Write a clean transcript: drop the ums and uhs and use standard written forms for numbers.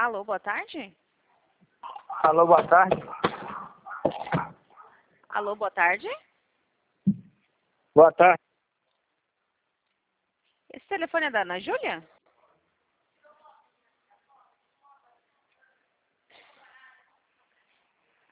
Alô, boa tarde? Alô, boa tarde. Alô, boa tarde? Boa tarde. Esse telefone é da Ana Júlia?